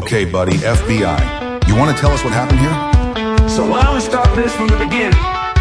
Okay, buddy, FBI. You want to tell us what happened here? So why don't we start this from the beginning?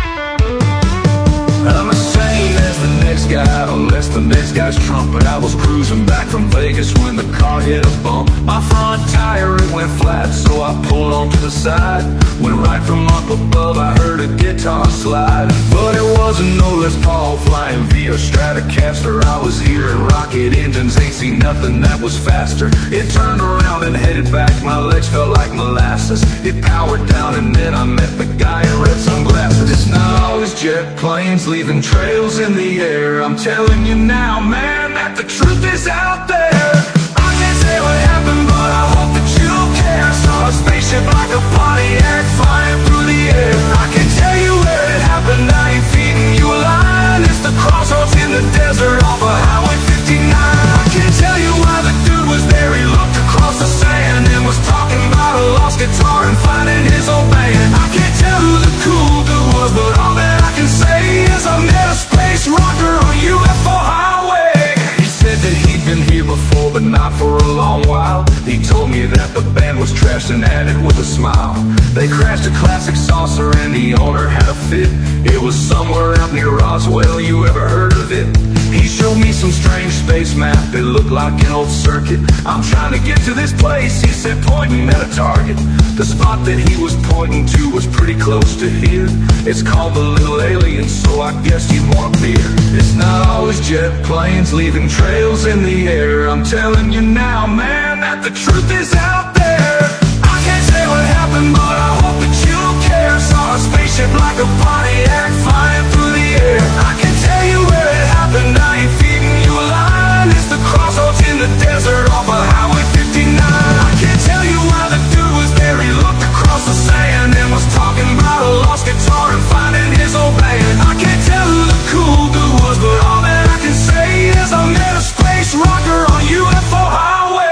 I'm the same as the next guy, unless the next guy's Trump. But I was cruising back from Vegas when the car hit a bump. My front tire, it went flat, so I pulled onto the side. When right from up above I heard a guitar slide. But it wasn't no Les Paul flying via Stratocaster. I was hearing rocket engines, ain't seen nothing that was faster. It turned around and headed back, my legs felt like molasses. It powered down and then I met the guy in red sunglasses. It's not always jet planes leaving trails in the air. I'm telling you now, man, that the truth is out there. I can't say what happened, but I hope that you care. Saw a spaceship like a Pontiac flying through the air. I can tell you where it happened, I ain't feeding you a line. It's the crossroads in the desert off of Highway 59. I can tell you why the dude was there. He looked across the sand and was talking about a lost guitar and finding his old band. I can't tell who the cool dude was, but all that I can say is I met a space rocker on UFO highway. He said that he'd been here before, but not for a long while. He told me that the band was trashed and added with a smile. They crashed a classic saucer and the owner had a fit. It was somewhere out near Roswell, you ever heard of it? He showed me some strange space map, it looked like an old circuit. I'm trying to get to this place, he said, pointing at a target. The spot that he was pointing to was pretty close to here. It's called the Little Alien, so I guess you want a beer. It's not always jet planes leaving trails in the air. I'm telling you now, man, that the truth is out there. I can't say what happened, but I hope that you care. Saw a spaceship like a Pontiac flying through the air. I can tell you where it happened, I ain't feeding you a line. It's the crossroads in the desert off of Highway 59. I can't tell you why the dude was there. He looked across the sand and was talking about a lost guitar and finding his old band. I can't tell who the cool dude was, but all that I can say is I met a space rocker on UFO highway.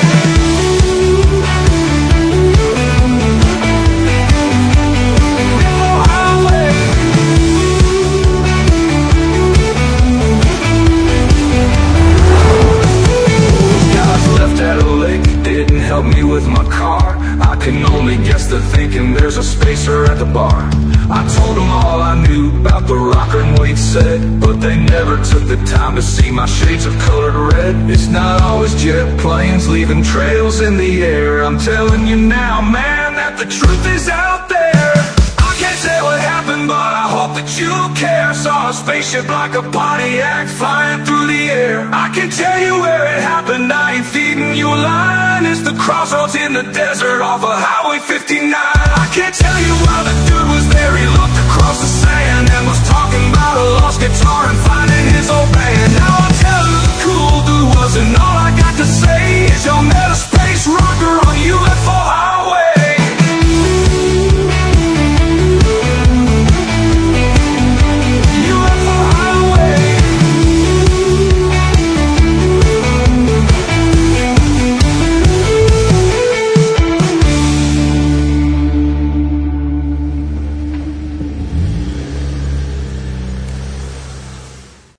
Help me with my car. I can only guess they're thinking there's a spacer at the bar. I told them all I knew about the rocker and what he'd said, but they never took the time to see my shades of colored red. It's not always jet planes leaving trails in the air. I'm telling you now, man, that the truth is out there. I can't say what happened, but I hope that you care. Saw a spaceship like a Pontiac flying through the air. I can tell you where it happened, I ain't feeding you a line. It's the crossroads in the desert off of Highway 59. I can't tell you why the dude was there. He looked across the sand and was talking about a lost guitar and finding his old band. Now I'll tell you who the cool dude was, and all I got to say is your man.